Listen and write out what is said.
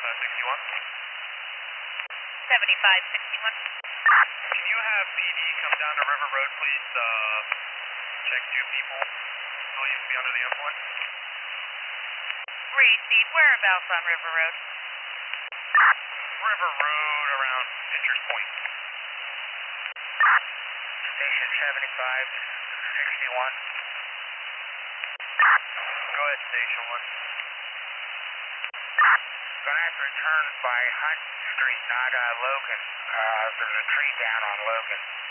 61. 7561. Can you have BD come down to River Road, please? Check two people. Still used to be under the influence. Receive. Whereabouts on River Road? River Road around Pitcher's Point. Station 7561. Go ahead, Station 1. Gonna have to return by Hunt Street, not Logan. There's a tree down on Logan.